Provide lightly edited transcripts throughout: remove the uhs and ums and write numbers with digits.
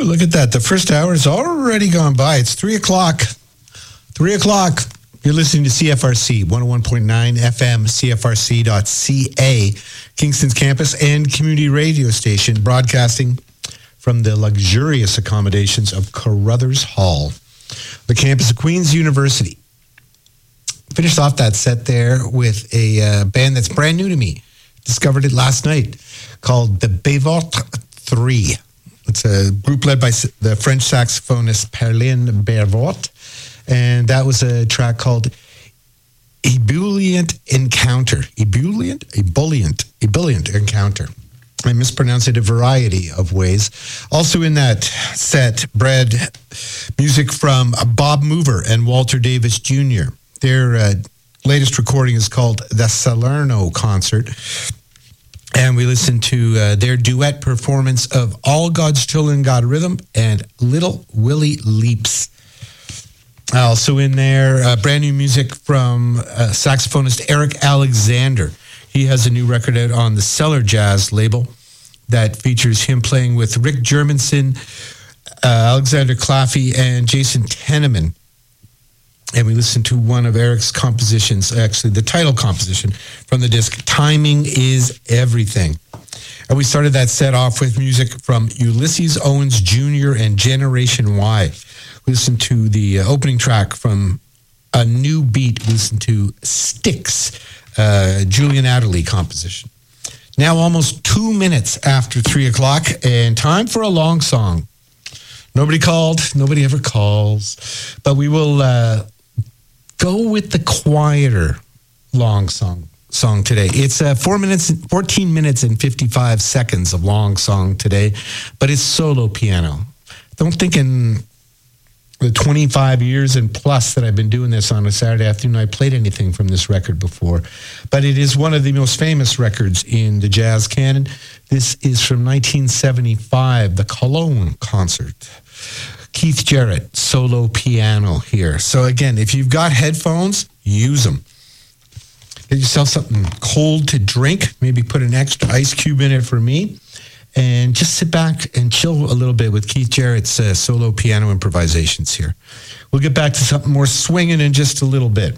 look at that. The first hour is already gone by. It's 3 o'clock. 3 o'clock. You're listening to CFRC 101.9 FM, CFRC.ca, Kingston's campus and community radio station, broadcasting from the luxurious accommodations of Carruthers Hall, the campus of Queen's University. Finished off that set there with a band that's brand new to me. Discovered it last night, called the Bévot 3. It's a group led by the French saxophonist Perlin Bévot, and that was a track called Ebullient Encounter. Ebullient Encounter. I mispronounced it a variety of ways. Also in that set, Brad, music from Bob Mover and Walter Davis Jr. Their latest recording is called The Salerno Concert. And we listened to their duet performance of All God's Children Got Rhythm and Little Willie Leaps. Also in there, brand new music from saxophonist Eric Alexander. He has a new record out on the Cellar Jazz label that features him playing with Rick Germanson, Alexander Claffey, and Jason Teneman. And we listened to one of Eric's compositions, actually the title composition from the disc, Timing is Everything. And we started that set off with music from Ulysses Owens Jr. and Generation Y. We listened to the opening track from A New Beat. We listened to Sticks, Julian Adderley composition. Now almost 2 minutes after 3 o'clock, and time for a long song. Nobody called. Nobody ever calls. But we will go with the quieter long song today. It's 14 minutes and 55 seconds of long song today, but it's solo piano. Don't think in the 25 years and plus that I've been doing this on a Saturday afternoon, I played anything from this record before. But it is one of the most famous records in the jazz canon. This is from 1975, the Cologne Concert. Keith Jarrett, solo piano here. So again, if you've got headphones, use them. Get yourself something cold to drink. Maybe put an extra ice cube in it for me. And just sit back and chill a little bit with Keith Jarrett's solo piano improvisations here. We'll get back to something more swinging in just a little bit.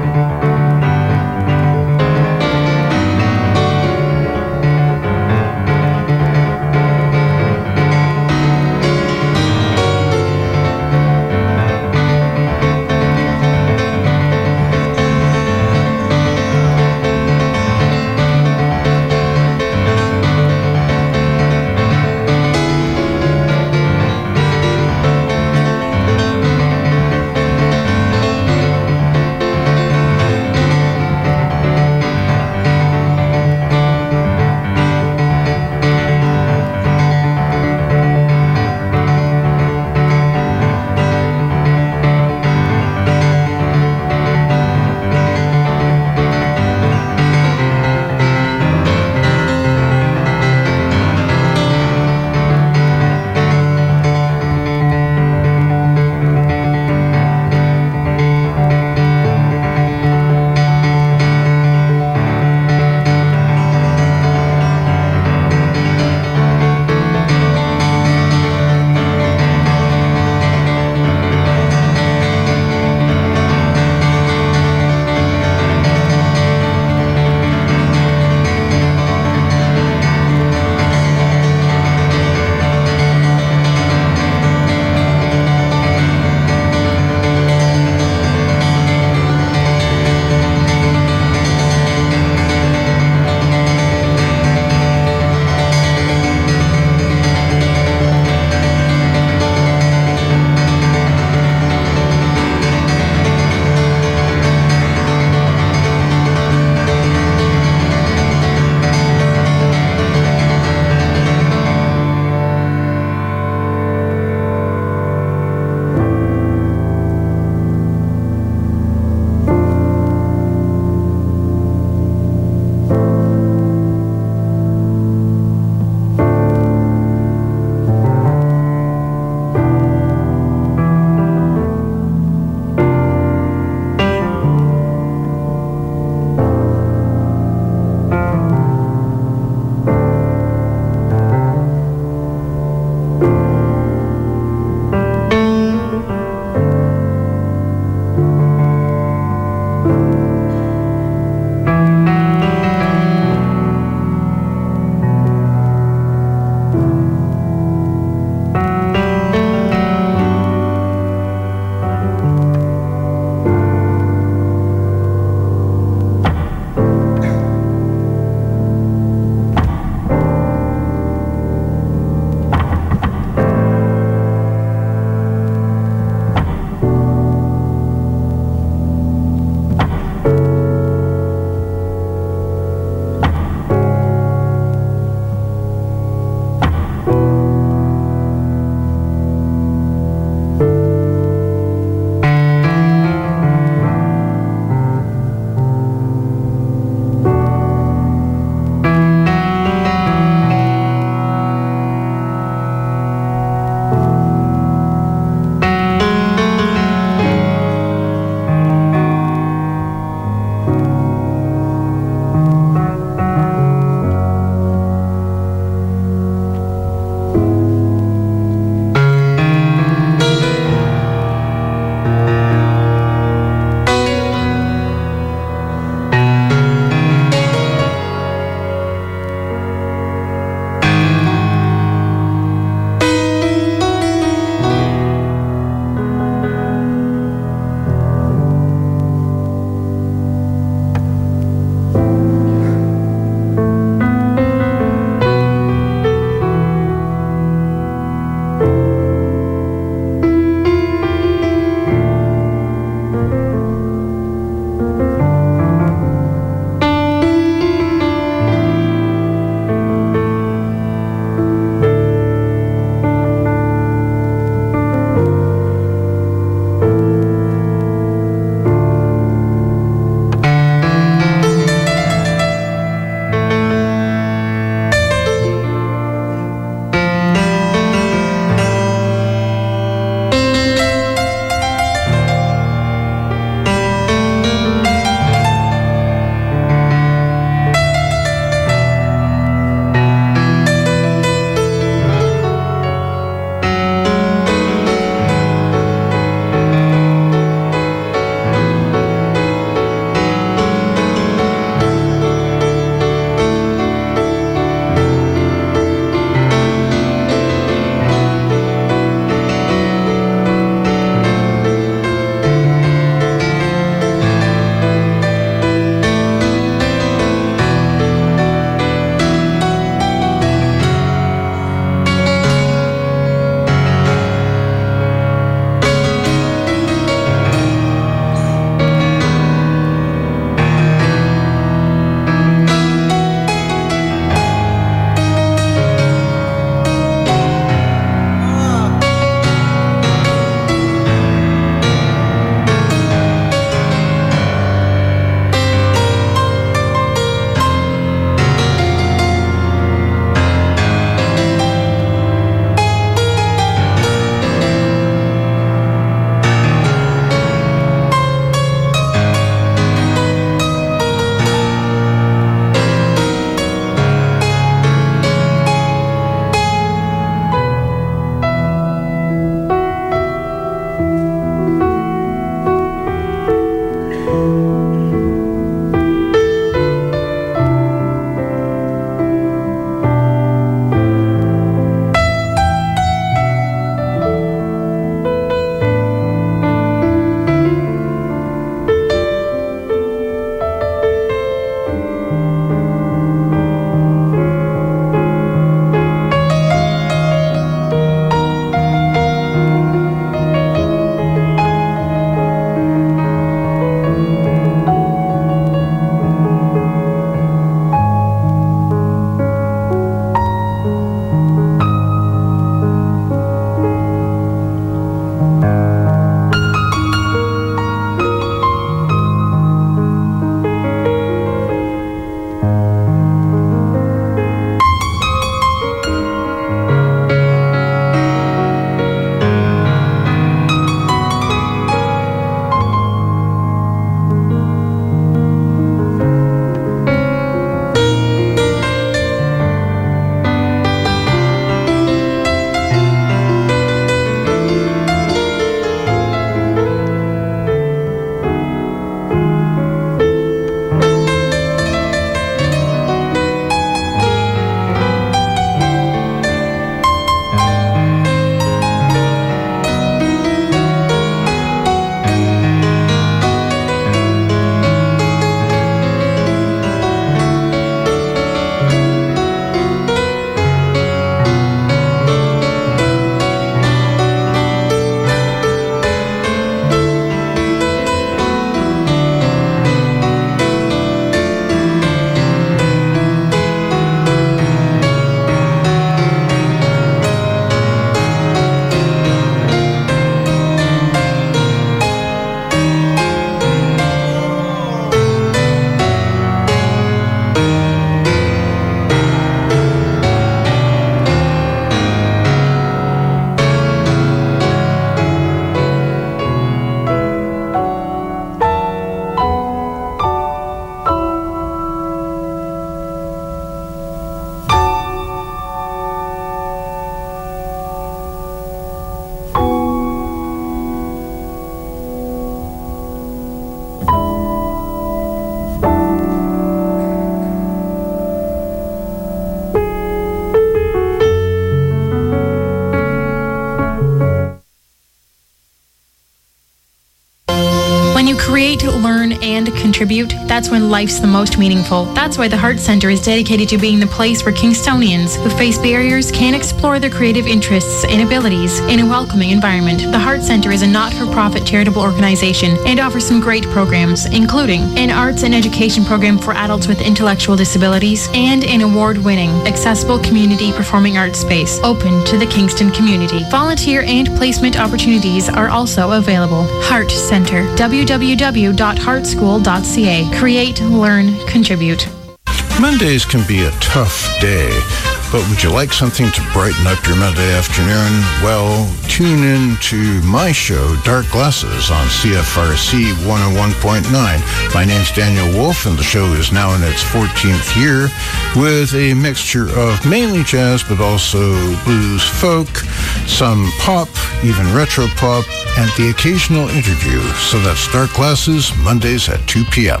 contribute, that's when life's the most meaningful. That's why the Heart Centre is dedicated to being the place where Kingstonians who face barriers can explore their creative interests and abilities in a welcoming environment. The Heart Centre is a not-for-profit charitable organisation and offers some great programs, including an arts and education program for adults with intellectual disabilities and an award-winning accessible community performing arts space open to the Kingston community. Volunteer and placement opportunities are also available. Heart Centre, www.heartschool.ca. Create, learn, contribute. Mondays can be a tough day, but would you like something to brighten up your Monday afternoon? Well, tune in to my show, Dark Glasses, on CFRC 101.9. My name's Daniel Wolf, and the show is now in its 14th year with a mixture of mainly jazz, but also blues, folk, some pop, even retro pop, and the occasional interview. So that's Dark Glasses, Mondays at 2 p.m.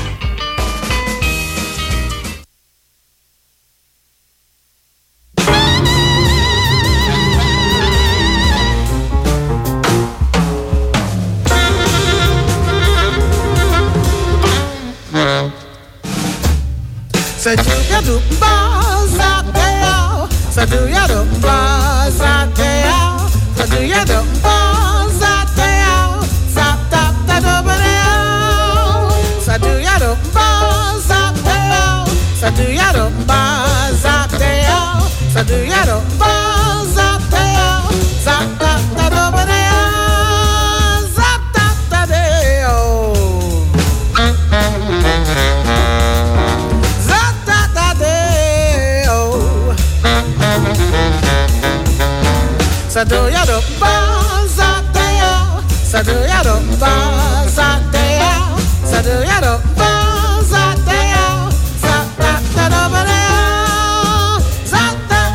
So do ya do buzz out there? So do ya do buzz out there? So do ya do buzz out there? Stop, stop, that over there. So do ya do buzz out there? So do ya do buzz out there? So do ya do buzz out there? Stop, stop, that over there. Stop, stop, that there. So do ya do buzz out there? So do ya do buzz out there? So do ya do buzz out there? Stop that over there. Stop that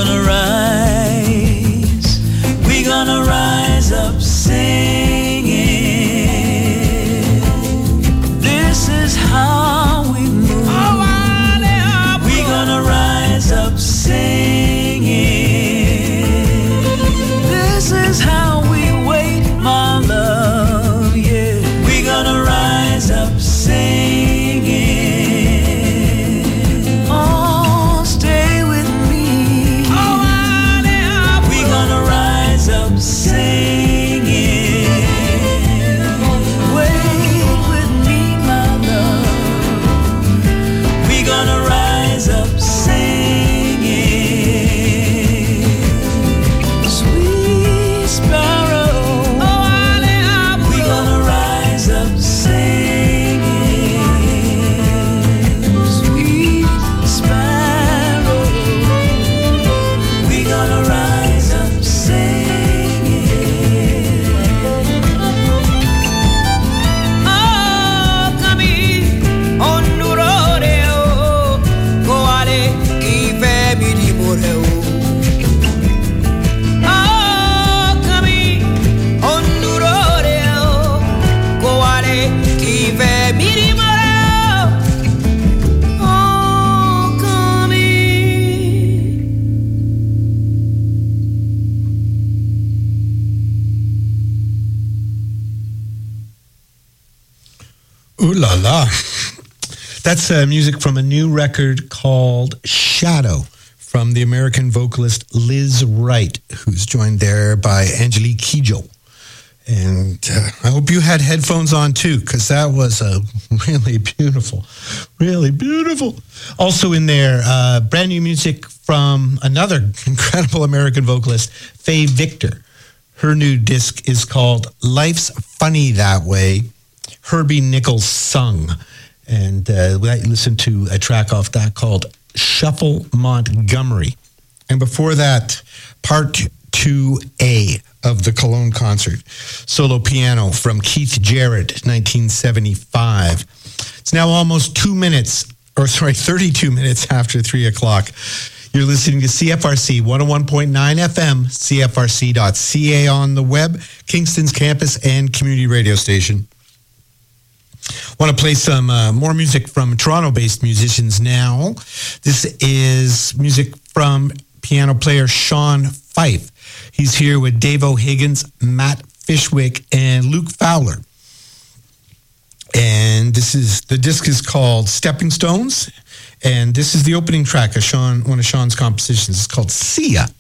gonna rise. We gonna rise up singing. This is how we move. We gonna rise up singing. This is how we wait, my love. Yeah, we gonna rise up singing. Oh, stay with me. We gonna rise up singing. Wait with me, my love. We gonna rise up singing. Sweet sparrow, we gonna rise up singing. Sweet sparrow, we gonna rise up singing. Oh, kami ondurore o koale ife mi di more o. Oh, kami ondurore o koale ife mi di more o. Oh, kami. Ooh la la. That's music from a new record called Shadow from the American vocalist Liz Wright, who's joined there by Angelique Kidjo. And I hope you had headphones on too, because that was really beautiful. Also in there, brand new music from another incredible American vocalist, Faye Victor. Her new disc is called Life's Funny That Way. Herbie Nichols sung. And we listened to a track off that called Shuffle Montgomery. And before that, part 2A of the Cologne concert, solo piano from Keith Jarrett, 1975. It's now almost 32 minutes after 3 o'clock. You're listening to CFRC 101.9 FM, CFRC.ca on the web, Kingston's campus and community radio station. Want to play some more music from Toronto-based musicians now. This is music from piano player Sean Fife. He's here with Dave O'Higgins, Matt Fishwick, and Luke Fowler. And the disc is called Stepping Stones. And this is the opening track of one of Sean's compositions. It's called See Ya.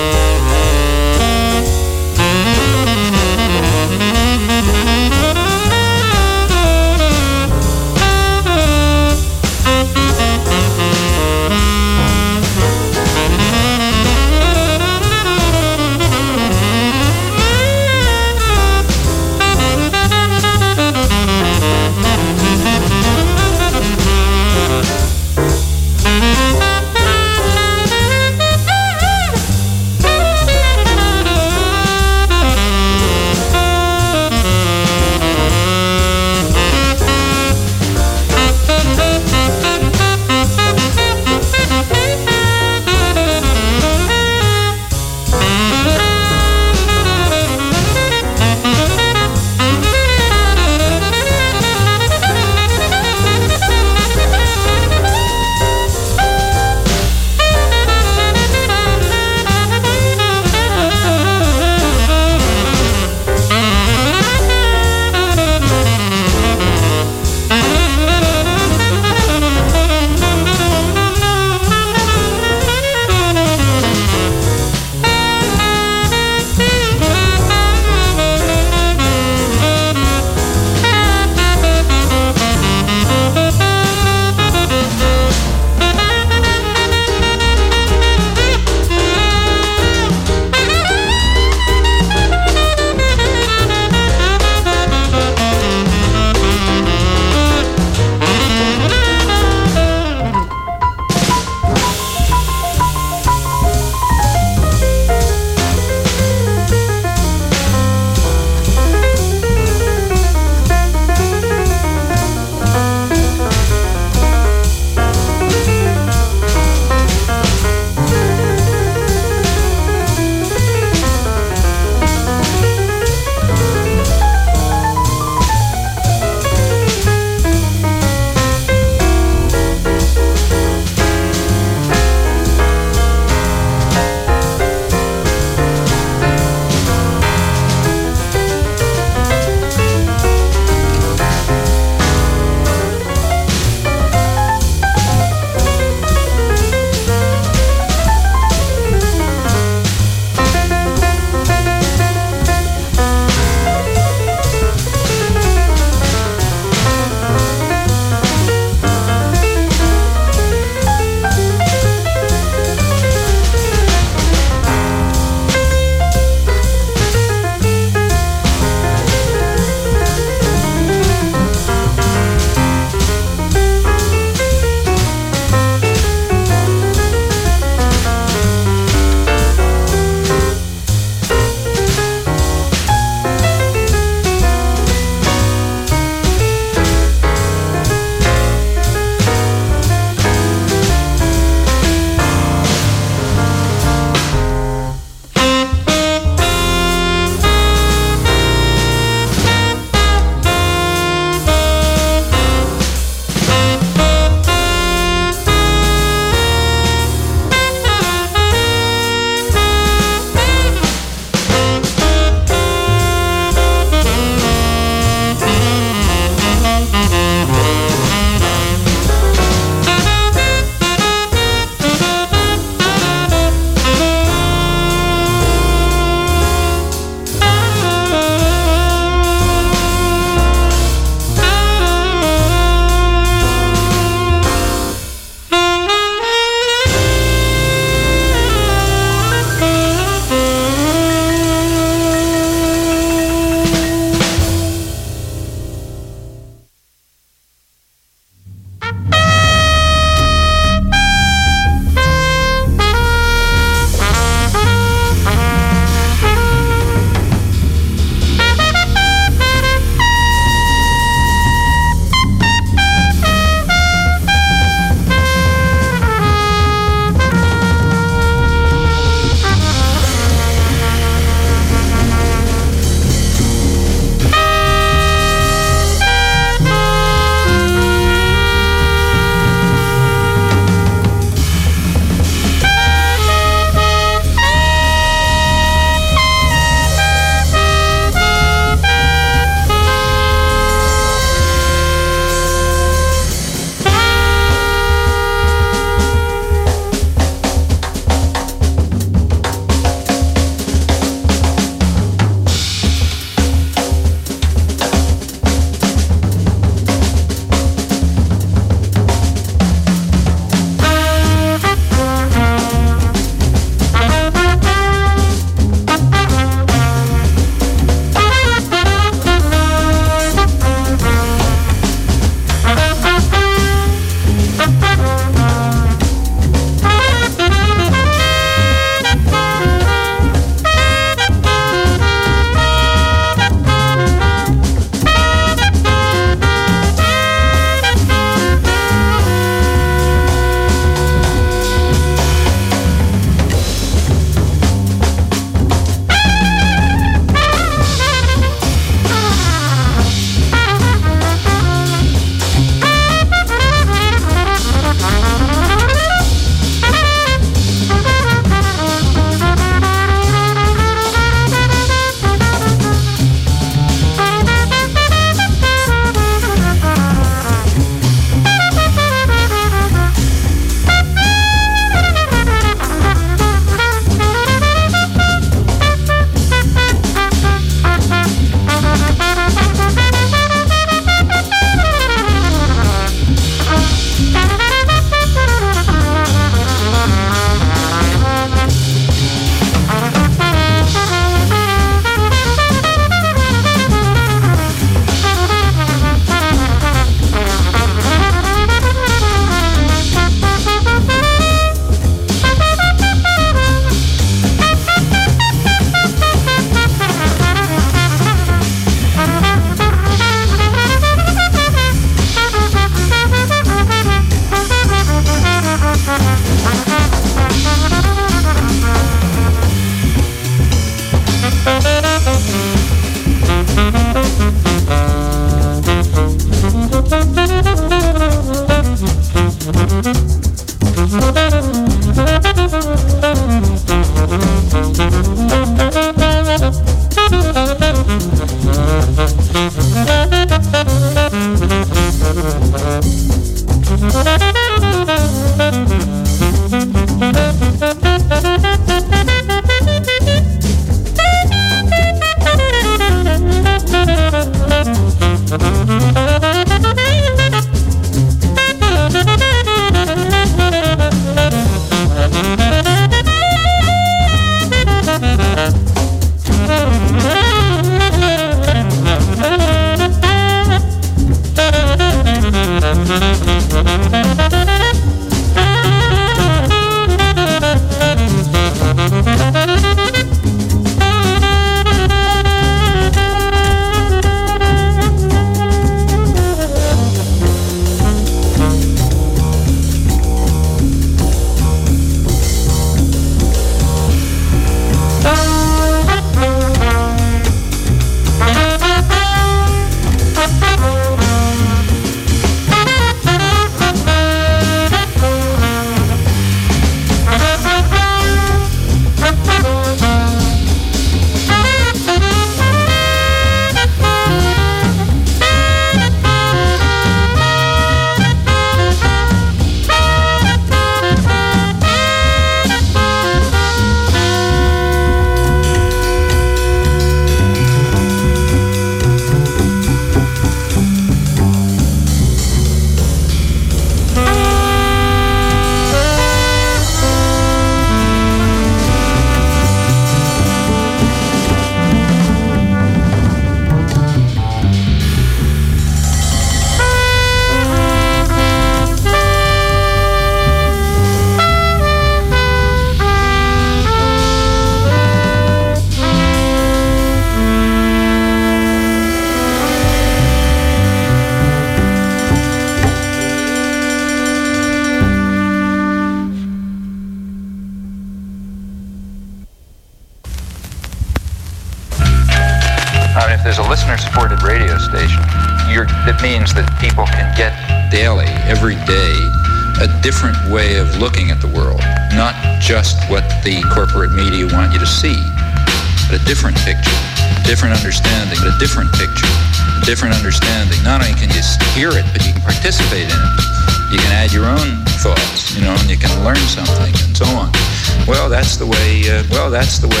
There's a listener-supported radio station. That means that people can get daily, every day, a different way of looking at the world. Not just what the corporate media want you to see, but a different picture, different understanding, but a different picture, a different understanding. Not only can you hear it, but you can participate in it. You can add your own thoughts, and you can learn something, and so on. Well, that's the way. That's the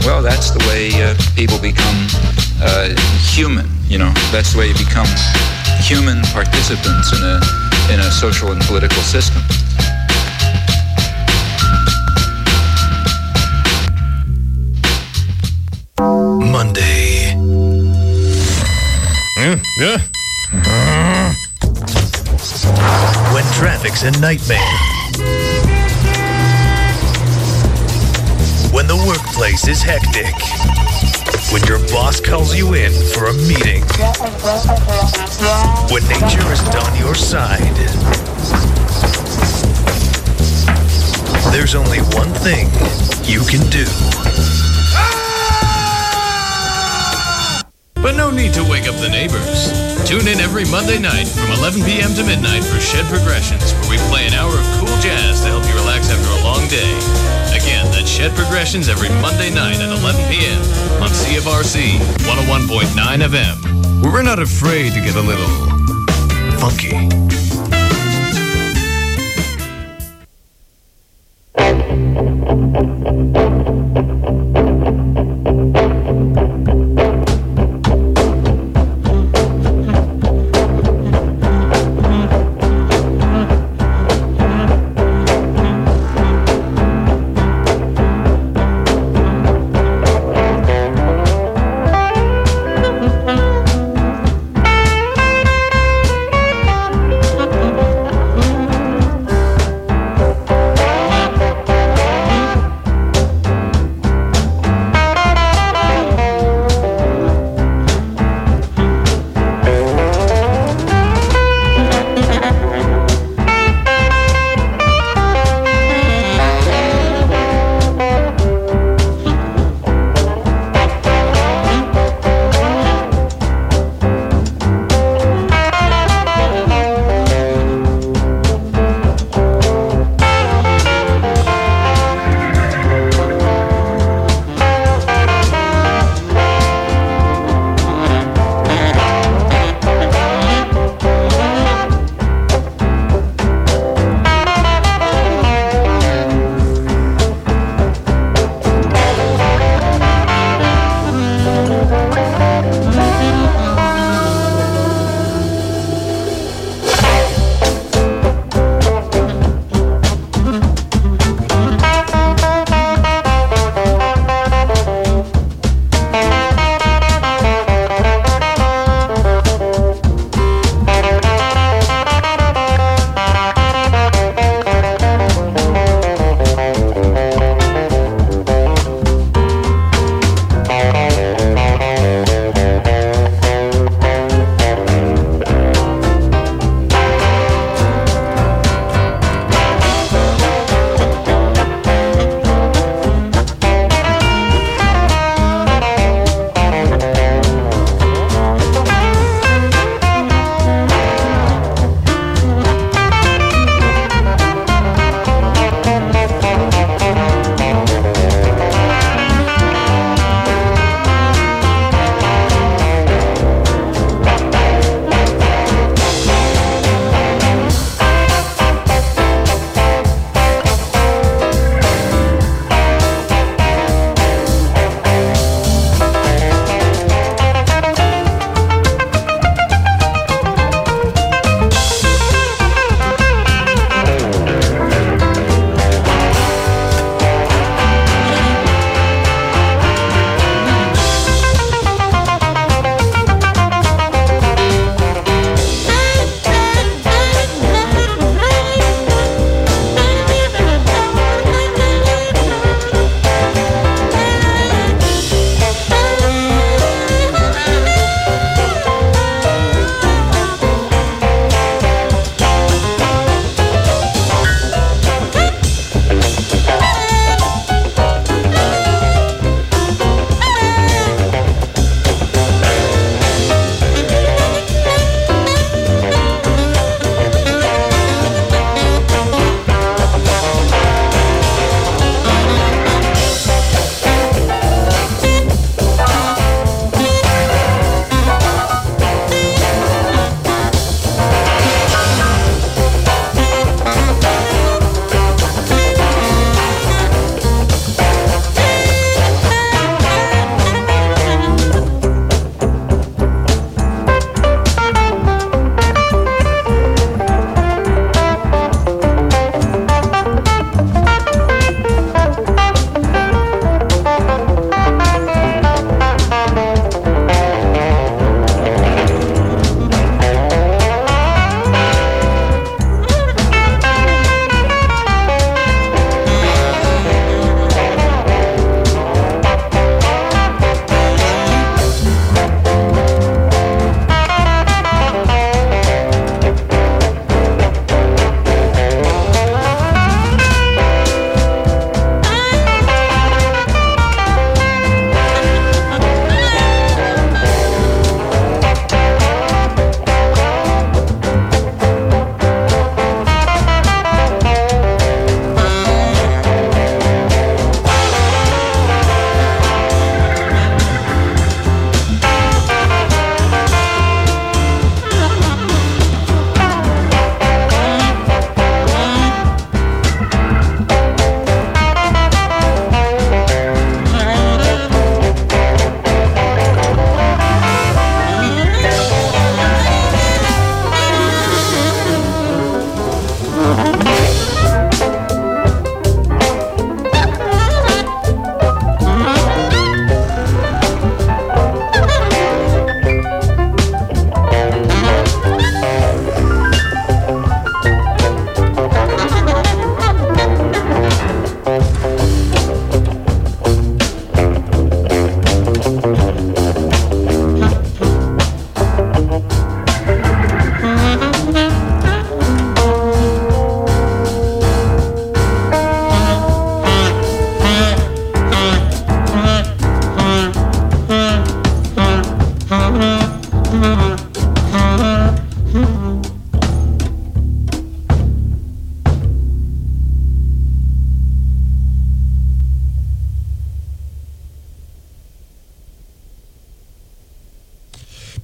way people become human. That's the way you become human participants in a social and political system. Monday. Yeah. When traffic's a nightmare. When the workplace is hectic. When your boss calls you in for a meeting. When nature isn't on your side. There's only one thing you can do. But no need to wake up the neighbors. Tune in every Monday night from 11 p.m. to midnight for Shed Progressions, where we play an hour of cool jazz to help you relax after a long day. Again, that's Shed Progressions every Monday night at 11 p.m. on CFRC 101.9 FM, where we're not afraid to get a little funky.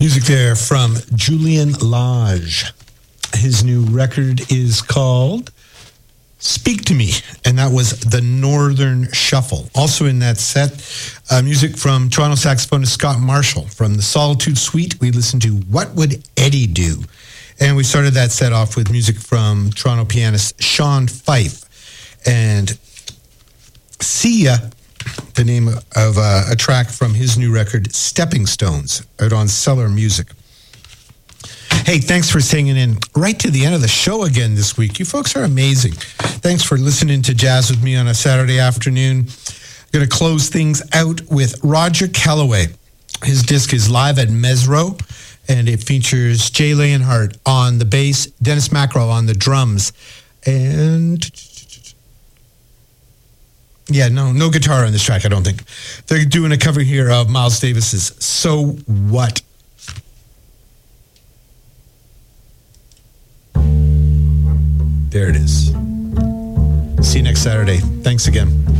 Music there from Julian Lage. His new record is called Speak to Me, and that was The Northern Shuffle. Also in that set, music from Toronto saxophonist Scott Marshall. From the Solitude Suite, we listened to What Would Eddie Do? And we started that set off with music from Toronto pianist Sean Fife. And Sia, the name of a track from his new record, Stepping Stones, out on Cellar Music. Hey, thanks for singing in right to the end of the show again this week. You folks are amazing. Thanks for listening to Jazz with me on a Saturday afternoon. I'm going to close things out with Roger Kellaway. His disc is live at Mesro, and it features Jay Leonhardt on the bass, Dennis Macro on the drums, and yeah, no guitar on this track, I don't think. They're doing a cover here of Miles Davis's So What? There it is. See you next Saturday. Thanks again.